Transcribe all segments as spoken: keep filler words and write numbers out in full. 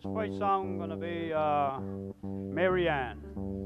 This first song gonna be uh, Mary Ann.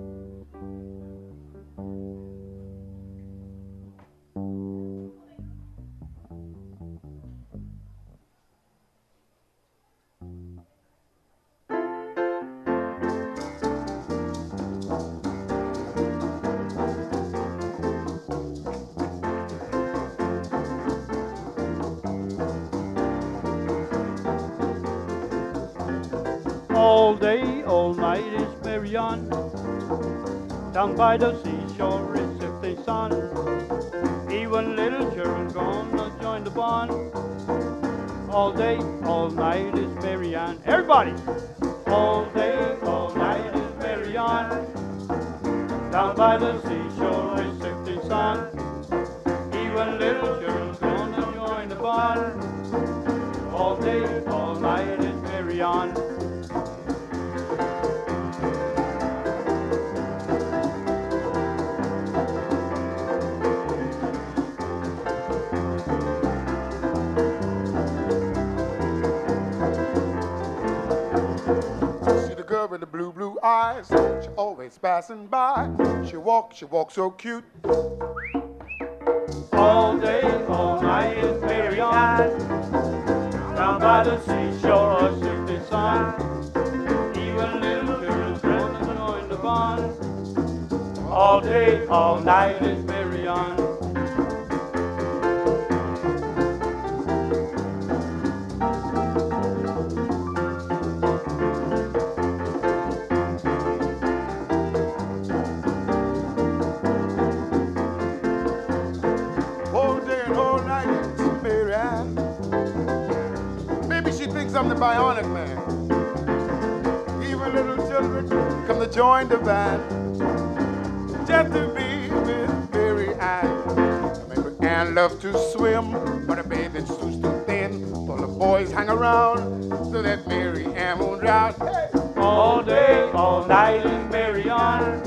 All day, all night is Mary Ann. Down by the seashore it's setting sun. Even little children gonna join the band. All day, all night is Mary Ann. Everybody! All day, all night is Mary Ann. Down by the seashore it's setting sun. Even little children gonna join the band. All day, all night is Mary Ann. With the blue, blue eyes, she always passing by. She walks, she walks so cute. All day, all night is Mary Ann. Down by the seashore, a sifting sun. Even little children gonna join the band. All day, all night is Mary Ann. I'm the bionic man. Even little children come to join the band just to be with Mary Ann. Mary Ann loves to swim, but her bathing suit's too thin. All the boys hang around so that Mary Ann won't drown. Hey! All day, all night is Mary Ann.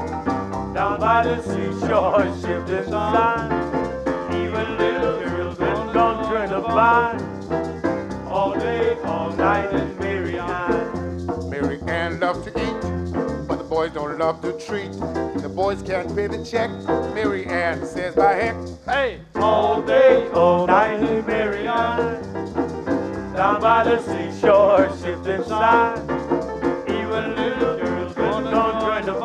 Down by the seashore, shifting sun. Even little children don't join the band. All day, all night is Mary Ann. Mary Ann loves to eat, but the boys don't love to treat. The boys can't pay the check. Mary Ann says, by heck. Hey! All day, all night is Mary Ann. Down by the seashore, shifting sun. Even little girls don't join the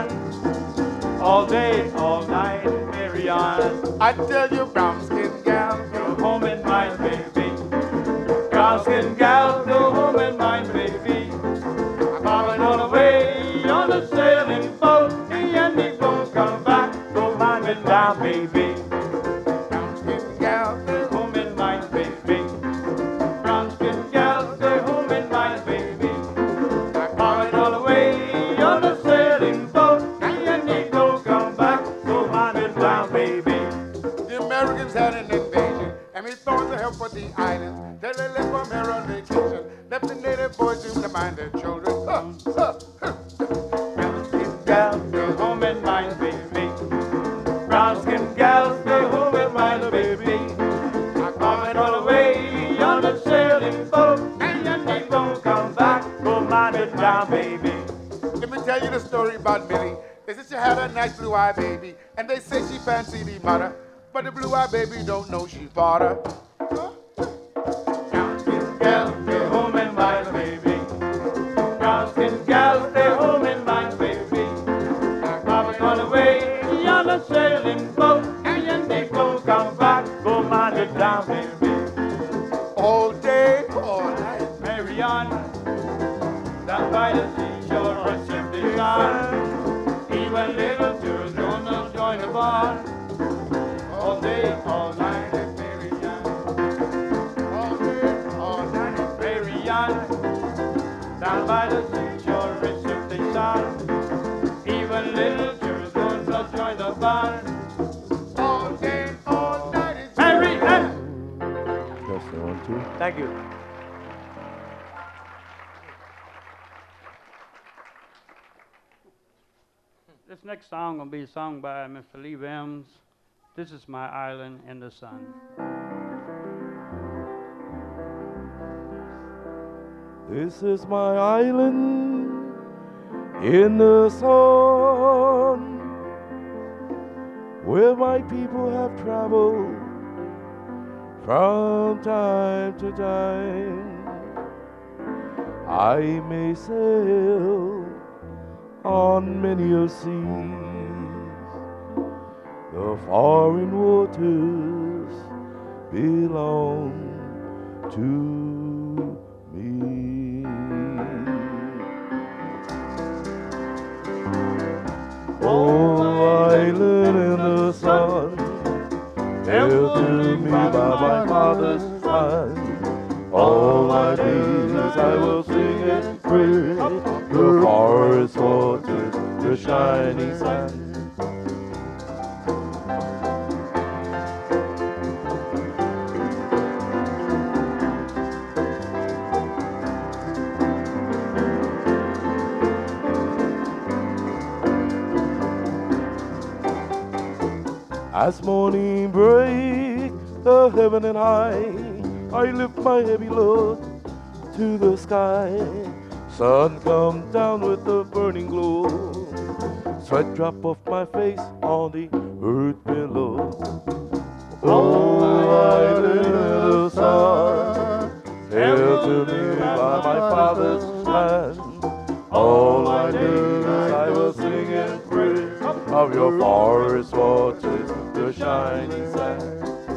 fun. All day, all night is Mary Ann. I tell you, brown skin gal, go home and mind, baby. Brown skin gal, go home and mind, baby. I'm going on away on a sailing boat, and he won't come back. Go mind me now, baby. Brown skin gal, go home and mind, baby. Brown skin gal, go home and mind, baby. I'm going on away on a sailing boat, and he won't come back. Go mind me now, baby. The Americans had an invasion, and we thought to help for the islands. Till they left from here on vacation, left the native boys to mind their children. Huh, huh, huh. Brown skin gal, go home and mind, baby. Brown skin gal, go home and mind, baby. I'm coming all the way on a sailing boat, and then they won't come back. Go mind it down, baby. Let me tell you the story about Millie. They said she had a nice blue-eyed baby, and they say she fancied the mother, but the blue-eyed baby don't know she father. Huh? Brown skin gal, stay home and mind, baby. Brown skin gal, stay home and mind, baby. I'm coming all the way on a sailing boat, and then they won't come back. Go mind it down, baby. All day, all night, Mary Ann. Down by the seashore, a shifting sun. Even little children gonna join the band. All day, all night is Mary Ann. all day, all night. Mary Ann. Down by the seashore, a shifting sun. Even little children gonna join the band. All day, all night is Mary Ann. That's the one, too. Thank you. This next song will be sung by Mister Lee Vims. This is My Island in the Sun. This is my island in the sun, where my people have traveled from time to time. I may sail on many a seas, the foreign waters belong to me. Oh, island in the sun, held to me by my father's hand. All my days I will sing and praise the forest waters, the shining sand. As morning break, the heaven and high, I lift my heavy load to the sky. Sun come down with a burning glow, sweat drop off my face on the earth below. Oh, island in the sun, held to me by my father's hand. All my days I will sing and praise of your forest waters, your shining sand.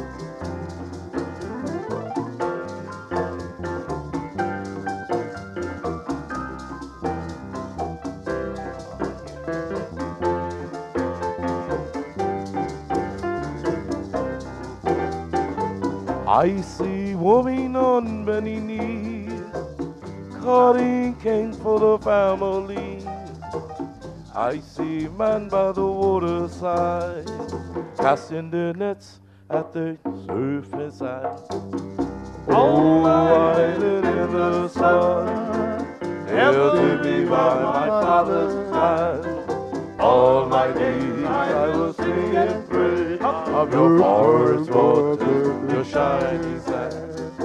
I see women on bending knees, cutting cane for the family. I see man by the waterside, casting their nets at the surface side. Oh, island in the sun, held to me by my father's hand. All my days I will sing and praise of your forest waters, your shining sand.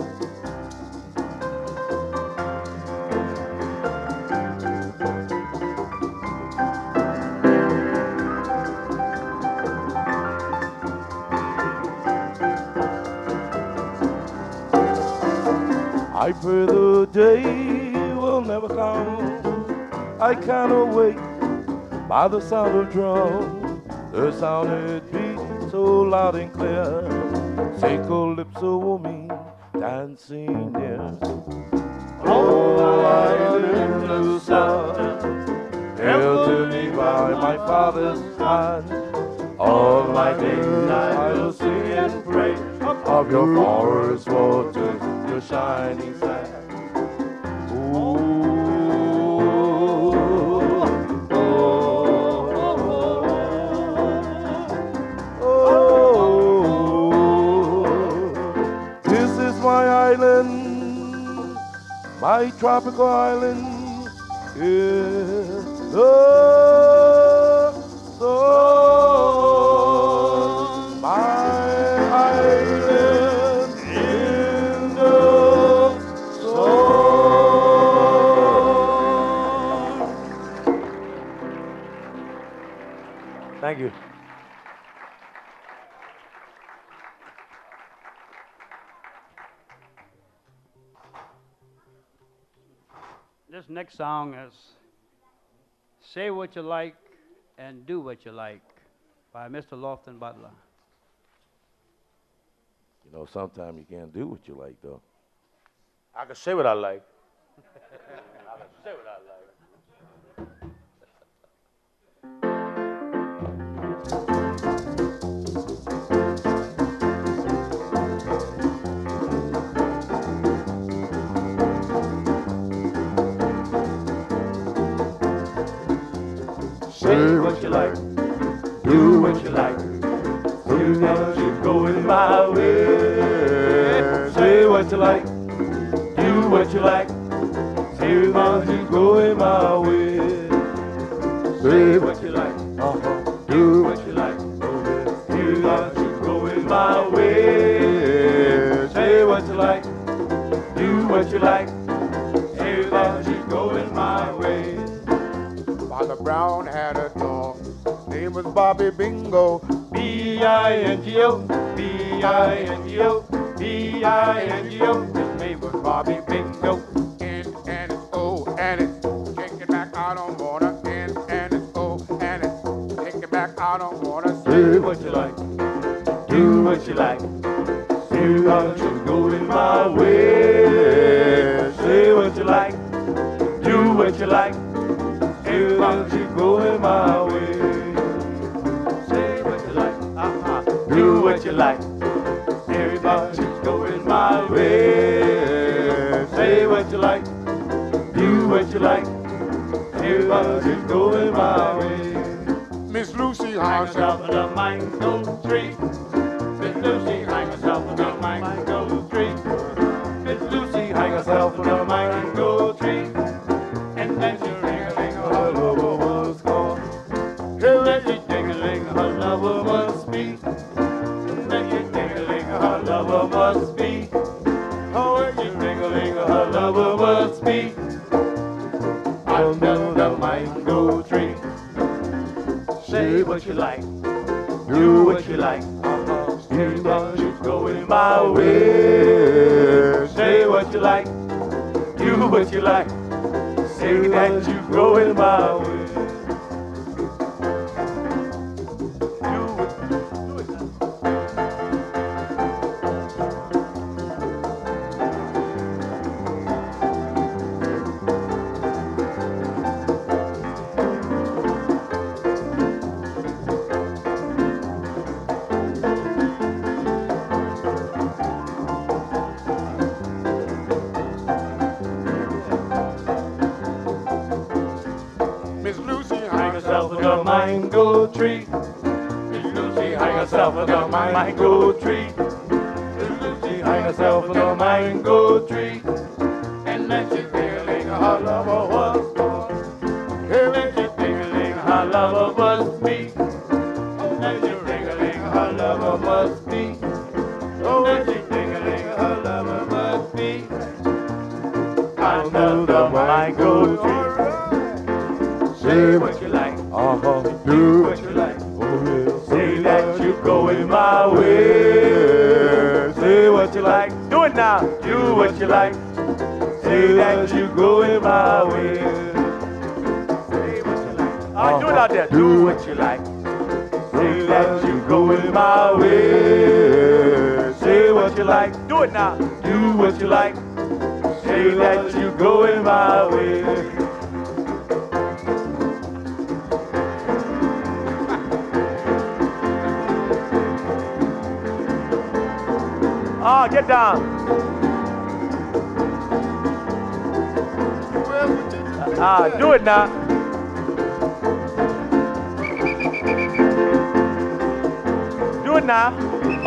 I pray the day will never come. I cannot wait by the sound of drum. The sound it beats so loud and clear. Sacred lips of woman dancing near. Oh, island in the sun, held to me by my father's hand. All my days I will sing and pray of your forest waters, your shining sand. Ooh, oh, oh, oh, this is my island, my tropical island, in the sun, my island in the sun. Thank you. This next song is Say What You Like and Do What You Like by Mister Lofton Butler. You know, sometimes you can't do what you like, though. I can say what I like. I can say what I like. Say what you like, do what you like. You know you're going my way. Say what you like, do what you like. You know you're going my way. Say what you like, uh-huh. Do what you like. You know you're going my way. Say what you like, do what you like. You Bobby Bingo. B I N G O, B I N G O, B I N G O. His name was Bobby Bingo. N and it's O and it's take it back, I don't wanna. N and it's O and it's take it back, I don't wanna. Say what you like, do what you like. Say what you going my way. Say what you like, do what you like. Say what you going my way. Say what you like, uh-huh. Do what you like. Everybody's going my way. Say what you like, do what you like. Everybody's going my way. Miss Lucy, Hang how herself in a mango tree. Miss Lucy, hang herself in a mango tree. Miss Lucy, hang herself in a mango tree. And then she ring-a-ling, her lover was gone. And then she ding-a-ling, her lover must be. And then she ding-a-ling, her lover must be. Oh, and she ring-a-ling, her lover must be. Under the mango tree. Say what you like, do what you like. Uh-huh. Say that you going my way. Say what you like, do what you like. Say that you going my way. Do it, do it now. Miss Lucy, Hang herself in a mango tree. Miss Lucy, hang herself in a mango tree. Miss Lucy, hang herself in a mango tree. And then she ding-a-ling, her lover was gone. And then she ding-a-ling, her lover must be. And then she ring-a-ling, her lover must be. Oh, then she ding-a-ling, her lover must be. Under the mango tree. Say what you like, Uh-huh. do what you like. Oh, yeah. Say that you going my way. Say what you like, do it now. Do what you like. Say that you going my way. Say what you like. All right, do it out there. Do what you like. Say that you going my way. Say what you like. Do it now. Do what you like. Say that you going my way. Ah, get down. Ah, do it now. Do it now.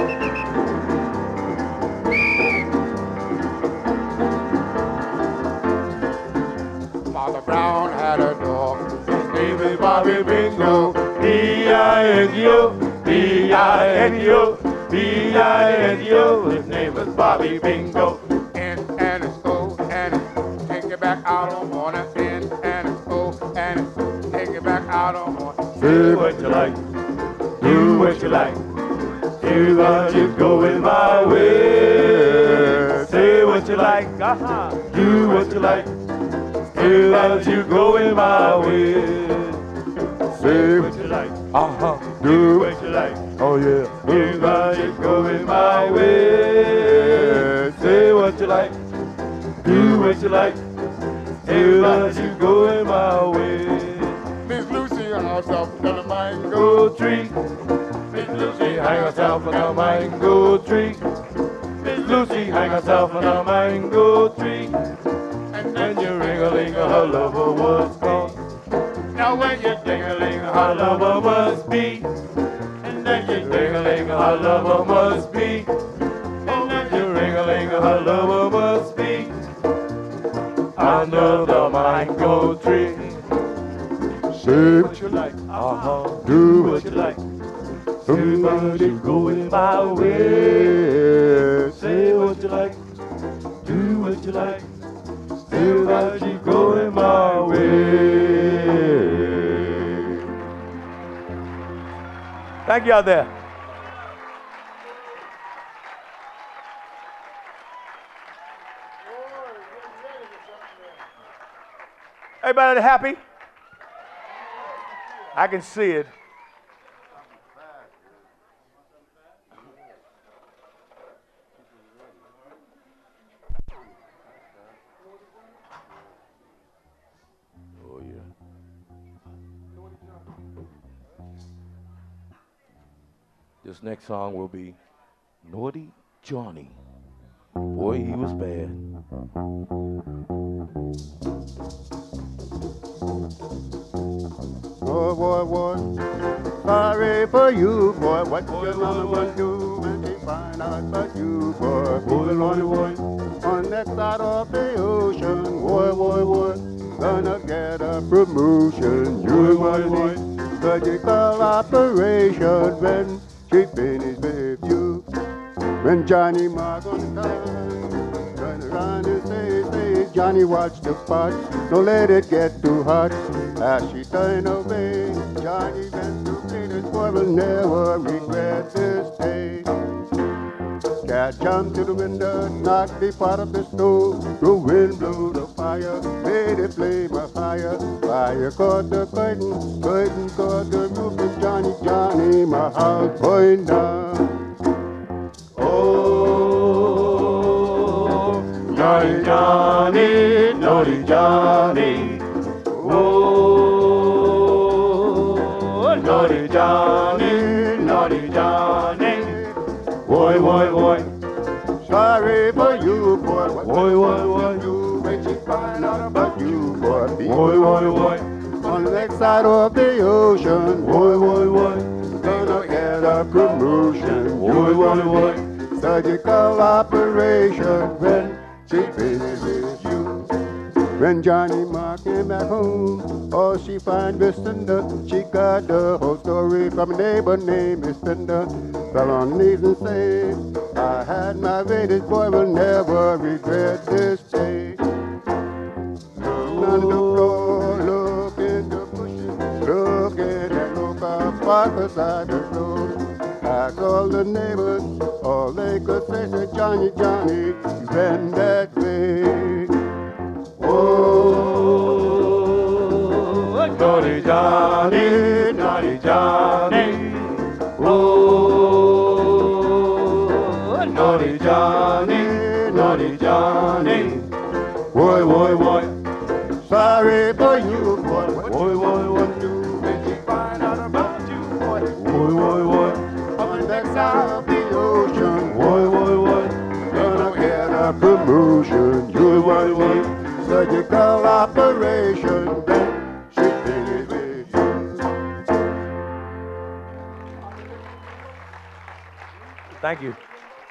Father Brown had a dog. His name is Bobby Bingo. B I N G O. B I N G O. B I N G O. His name was Bobby Bingo. N and it's O and it's take it back, I don't wanna. N and it's O and it's take it back, I don't wanna. Say what you like. Do what you like. Say that you going my way. Say what you like. Uh-huh. Do what you like. Say that you going my way. Say what you like. Uh-huh. Do what you like. Oh, yeah. Say that you going my way. Say what you like. Do what you like. Say that you going my way. Miss Lucy herself in the mango. Mango tree. Miss Lucy hang herself on a mango tree. Miss Lucy hang herself on a mango tree. And then you ring-a-ling, her lover was gone. Now when you ding-a-ling, her lover must be. And then you ding-a-ling, her lover must be. And then you ring-a-ling, her lover must be. Under the mango tree. Say What you like, uh-huh. do what you like. Say what you going my way. Say what you like, do what you like. Say that you going my way. Thank you out there. Everybody happy? I can see it. Oh, yeah. This next song will be Naughty Johnny. Boy, he was bad. Boy, boy, boy, sorry for you, boy. What boy, your mama boy, gonna do when she find out about you, boy? Boy, boy, boy, on that side of the ocean, boy, boy, boy, gonna get a promotion. You, boy, boy, surgical operation when she finished with you. When Johnny Mark on time, run around and say, say, Johnny, watch the pot, don't let it get too hot. As she turned away, Johnny went to play this boy will never regret this day. Cat jumped to the window, knocked the pot of the stove. The wind blew the fire, made a flame of fire. Fire caught the curtain, curtain caught the roof, and Johnny, Johnny, my house burned down. Oh, Johnny, Johnny, naughty Johnny. Oh, naughty Johnny, naughty Johnny. Boy, boy, boy, sorry for you, boy. What boy, boy, boy, you when she find out about you, boy. Boy, boy, boy, on the next side of the ocean, boy, boy, boy, gonna get a promotion, boy, boy, boy. Surgical operation when she finished with you. When Johnny Mark came back home, oh, she find Mister She got the whole story from a neighbor named Mister Fell on her knees and said, I had my way, this boy will never regret this day. Look on the floor, look in the bushes, look in that look up far beside the road. Ask all the neighbors, all they could say is Johnny, Johnny, you went that way. Oh, naughty Johnny, naughty Johnny. Oh, naughty Johnny, naughty Johnny. Boy, boy, boy, sorry for you, boy. Boy, boy, what you when she find out about you, boy? Boy, boy, boy, on the next side of the ocean. Boy, boy, boy, gonna get a promotion. You, boy, boy. Surgical operation, then she finished with you. Thank you.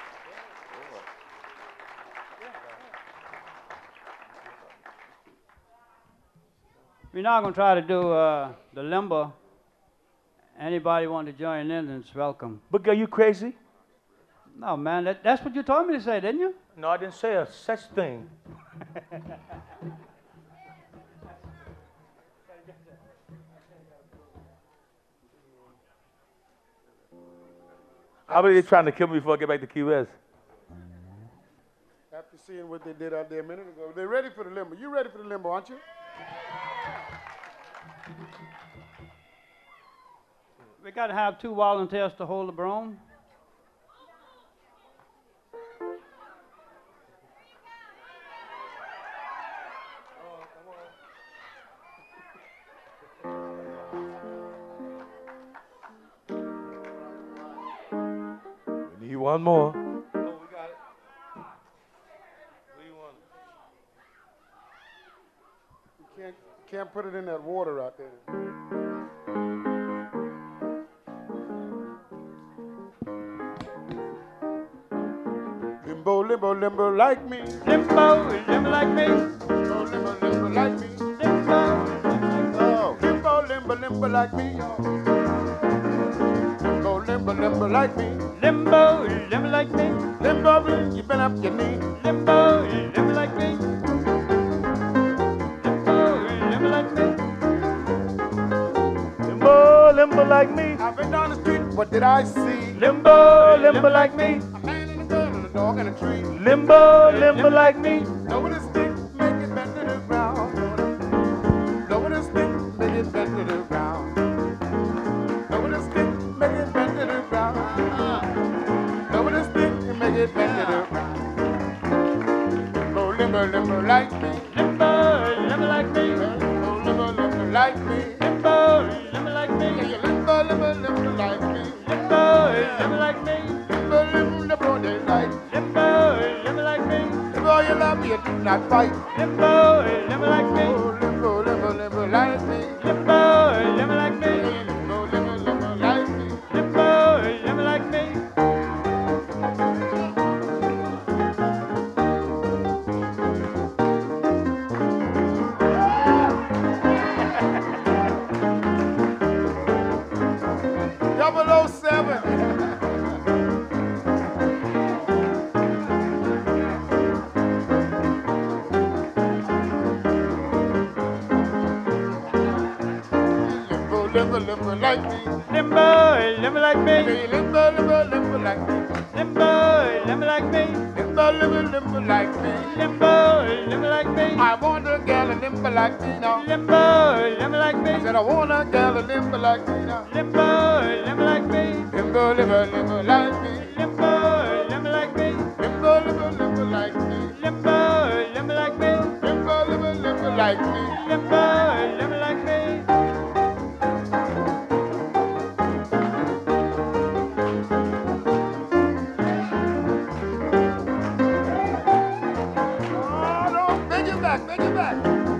We're now going to try to do uh, the limbo. Anybody want to join in, it's welcome. But are you crazy? No, man, that, that's what you told me to say, didn't you? No, I didn't say a such thing. How many are trying to kill me before I get back to Key West? After seeing what they did out there a minute ago, they're ready for the limbo. You ready for the limbo, aren't you? We got to have two volunteers to hold the broom. We need one more. Oh, we got it. What do you want? You can't, can't put it in that water out there. Limbo, limbo, limbo like me. Limbo, limbo like me. Limbo, limbo, limbo like me. Limbo, Oh, limbo, limbo, limbo like me. Oh. Limbo, limbo, limbo like me. limbo, limbo like me. Limbo, you been up your knee. Limbo, limbo like me. Limbo, limbo like me. Limbo, limbo like me. I've been down the street what did I see? Limbo, limbo like me. A man and a girl and a dog and a tree. Limbo, limbo like me. Blow with a stick, make it bend to the ground. Blow with a stick, make it bend to the ground. Blow with a stick, make it bend to the ground. Blow with a stick, make it bend to the ground. Limbo, limbo, limbo like me. Limbo, limbo like me. Limbo, limbo, limbo like me. Limbo, limbo like me. Yeah, you limbo, limbo, limbo like me. Limbo, limbo like me. Limbo, limbo, limbo they like. Limbo, limbo like me. Limbo, you love me, you do not fight. Limbo, limbo like me. Oh, limbo, limbo, limbo like me. Limbo, limbo like me. Limbo, limbo, limbo like me. Limbo, limbo like me. double oh seven. Limbo, limbo, limbo like me. Limbo, limbo like me. Limbo, limbo, limbo like me. Limbo, limbo like me. Limbo, limbo, limbo like me. Limbo, limbo like me. I want a gal a limbo like me now. Limbo, limbo like me. I said I want a gal a limbo like me now. Limbo, limbo like me. Limbo, limbo, limbo like me. Limbo, limbo like me. Limbo, limbo, limbo like me. Limbo, limbo like me. Limbo, limbo, limbo like me. Limbo, limbo like me. Oh, no, bend your back, bend your back.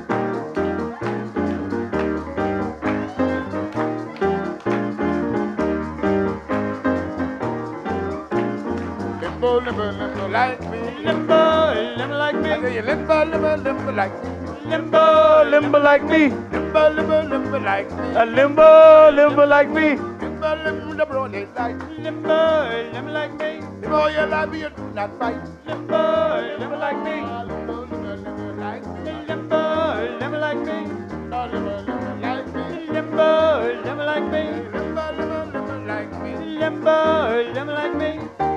Limbo, limbo, limbo like me. Limbo, limbo like I me. say you limbo, limbo, limbo like me. Limbo, limbo like me. Limbo, limbo, limbo like me. A limbo, limbo like me. Limbo, limbo, limbo they like me. Limbo, limbo like me. Limbo, you love me, you do not fight. Limbo, limbo like me. Limbo, limbo, limbo like me. Limbo, limbo like me. Limbo, limbo, limbo like me. Limbo, limbo like me. Limbo, limbo, limbo like me. Limbo, limbo like me.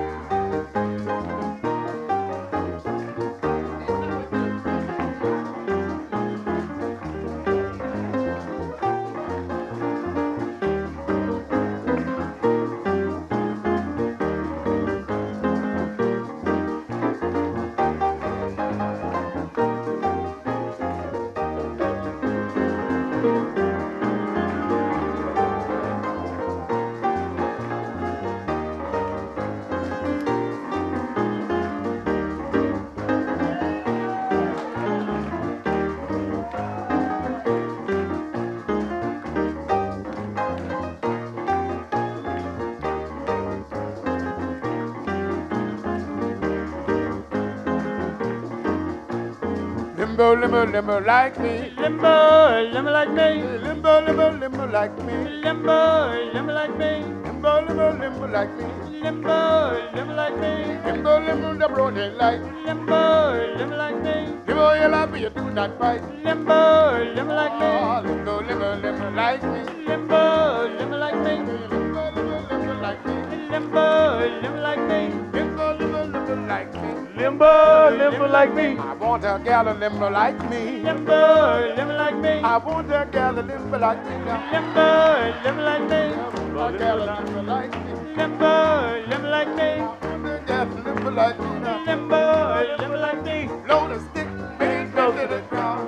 Limbo, limbo, limbo like me. Limbo, limbo like me. Limbo, limbo, limbo like me. Limbo, limbo like me. Limbo, limbo, limbo like me. Limbo, limbo like me. Limbo, limbo, limbo they like me. Limbo, limbo like me. Limbo, you love me, you do not fight. Limbo, limbo like me. Oh, limbo, limbo, limbo like me. Limbo, limbo like me. Limbo, limbo, limbo like me. Limbo, limbo like me. Limbo, limbo, limbo like me. Limbo, limbo like me. I want a gal a limbo like me. Limbo, limbo like me. I want a gal a limbo like me now. Limbo, limbo like me. A gal a limbo like me. Limbo, limbo like me. I want a gal a limbo like me now. Limbo, limbo like me. Blow the stick, make it bend to the ground.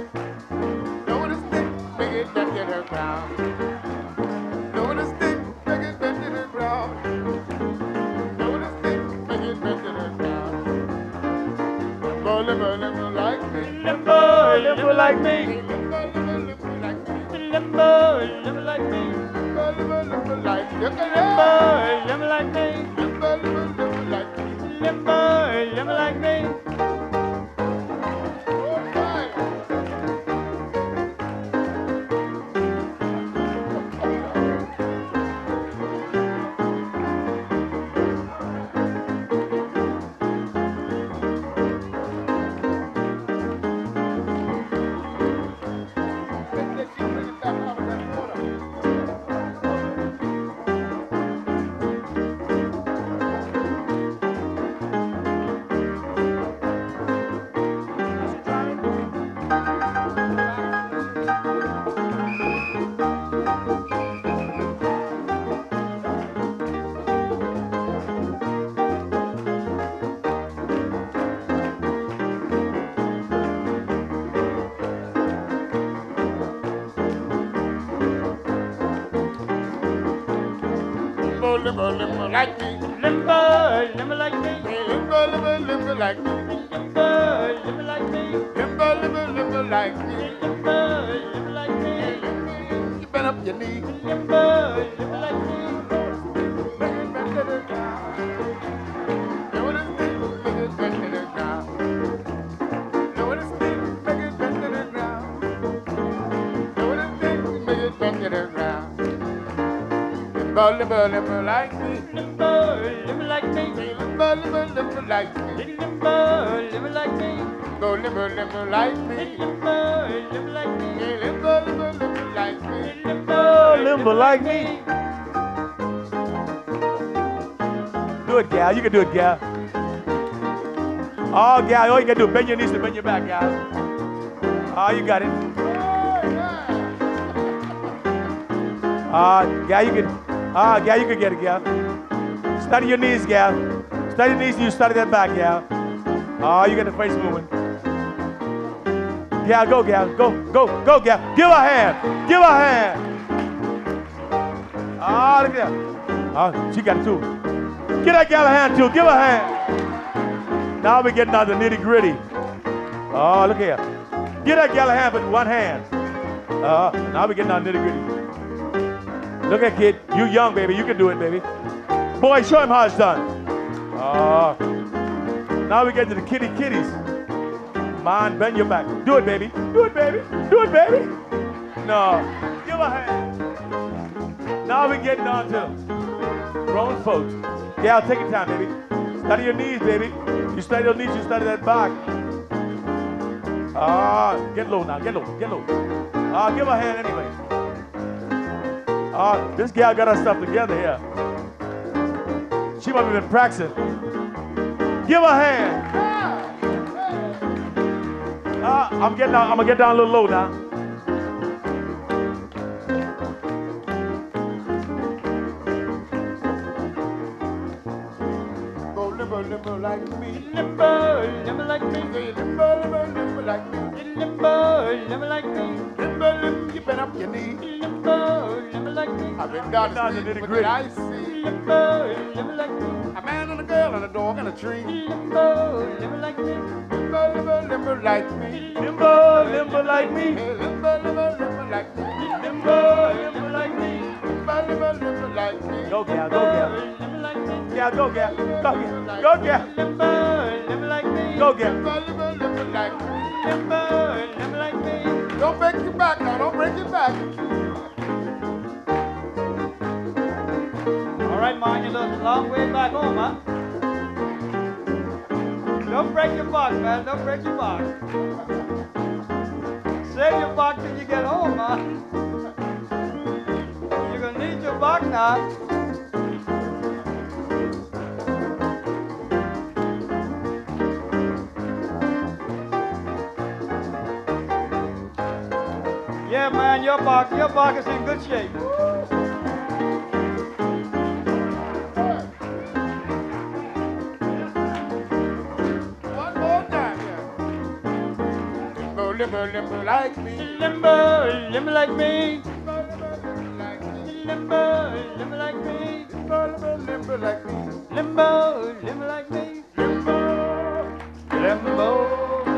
Blow the stick, make it bend to the ground. Blow the stick, make it bend to the ground. Blow the stick, make it bend to the ground. Limbo, limbo, limbo like me. Limbo, limbo like me. Limbo, limbo, limbo like me. Limbo, limbo like me. Limbo, limbo, limbo like me. Limbo, limbo like me. Limbo, limbo, limbo like me. Limbo, limbo like me. Oh, fire. Let's get you bring it back out of that water. limber like me. Limber, limber like me. Limber, limber, limber like me. Limber, limber like me. Limber, limber, limber like me. Limber, limber like me. Limber, you bend up your knee. Limber, limber like me. Make it bend to the ground. Know what it's been, make it bend to the ground. Know what it's been, make it bend to the ground. Know what it's been, make it bend to the ground. Limber, limber, limber like me. Limber, limber like me. Limber, limber, limber like me. Limber, limber like me. Go limber, limber like me. Limber, limber like me. Limber, limber, limber like me. Limber, limber like me. Do it, gal. You can do it, gal. Oh, gal, all you can do is bend your knees and bend your back, gal. Oh, you got it. Ah, uh, gal, you can. Ah, uh, gal, you can get it, gal. Study your knees, gal. Study your knees and you study that back, gal. Oh, you got the face moving. Gal, go, gal. Go, go, go, gal. Give her a hand. Give her a hand. Ah, oh, look at that. Oh, she got it too. Get that gal a hand too. Give her a hand. Now we're getting down to nitty gritty. Oh, look here. Get that gal a hand with one hand. Uh, now we're getting down to nitty gritty. Look at kid. You young, baby. You can do it, baby. Boy, show him how it's done. Uh, now we get to the kitty kitties. Man, bend your back. Do it, baby. Do it, baby. Do it, baby. No. Give a hand. Now we get down to grown folks. Yeah, take your time, baby. Study your knees, baby. You study your knees, you study that back. Ah, uh, get low now. Get low. Get low. Ah, uh, give her a hand anyway. Ah, uh, this gal got her stuff together here. She might have been practicing. Give her a hand. Uh, I'm getting down, I'm gonna get down a little low now. Go limber, limber like me. Limber, limber like me. Limber, limber, limber like me. Limber, limber like me. Limber, limber, you bend up your knee. Limber, limber like me. I've been down Down the to street nitty with gritty. the I see. Limber, limber like me. A man and a girl and a dog and a tree. Limber, limber like me. Limber, limber, limber like me. Limber, limber like me. Hey, limber, limber, limber like me. Limber, limber like me. Limber, limber, limber like me. Go, gal, go, gal. Limber like me. Gal, go, gal. Go, gal. Go, gal. Limber, limber like me. Go, gal. Limber, limber, limber like me. Limber, limber like me. Don't break your back now. Don't break your back. All right, man, you're a long way back home, huh? Don't break your back, man. Don't break your back. Save your back till you get home, man. You're gonna need your back now. Yeah, man, your back, your back is in good shape. One more time, yeah. Limber, limber, limber like me. Limber, limber like me. Limber, limber, limber like me. Limber, limber like me. Limber, limber, limber like me. Limbo, limbo like me. Limber, Limbo.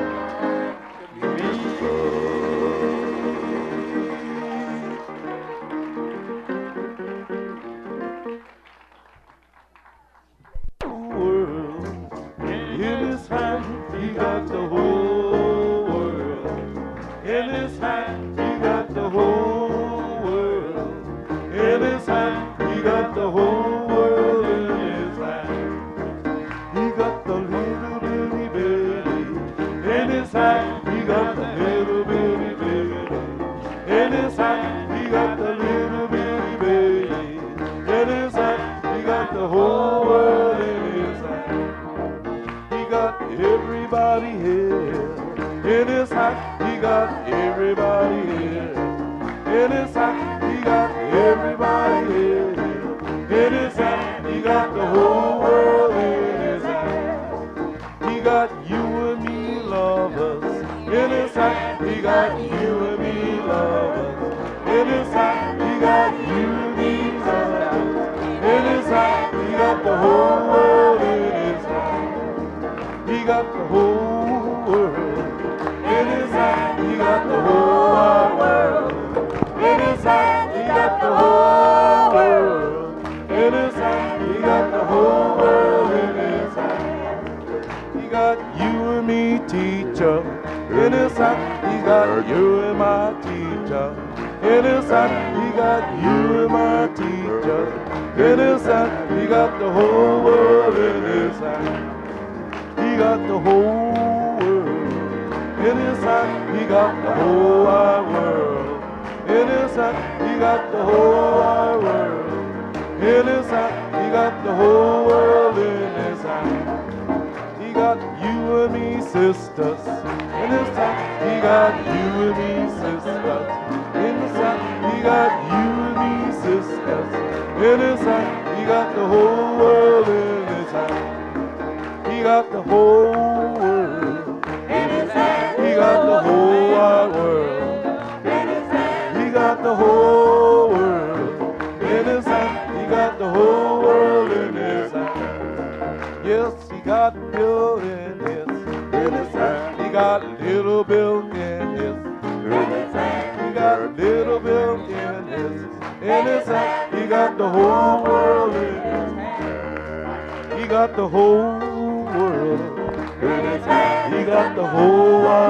In his hand, he got the whole world. In his hand, he got the whole world. In his hand, he got the whole world in his hand. He got the little bitty baby. In his hand, he got the little bitty baby. In his hand, he got the little bitty baby. In his hand, he got the whole world in his hand. He got everybody here. In his hand, he got everybody here. In his hand, he got everybody here. In his hand, he got the whole world in his hand. He got you and me lovers. In his hand, he got you and me lovers. In his hand, he got you and me lovers. In his hand, teacher. In his hand, he got you and my teacher. In his hand, he got you and my teacher. In his hand, he got the whole world in his hand. He got the whole world. In his hand, he got the whole wide world. In his hand, he got the whole wide world. In his hand, he got the whole world in his hand. He got you and me, sisters. In his hand, he got you and me, sisters. In his hand, he got you and me, sisters. In his hand, he got the whole world in his hand. He got the whole world in his hand. He got the whole wide world in his hand. He got the whole world in his hand. He got the whole world in his hand. Yes, he got Bill in his, in his hand. He got little Bill in his, in his hand. He got little Bill in his, in his hand. He got the whole world in his hand. He got the whole world in his hand. He got the whole wide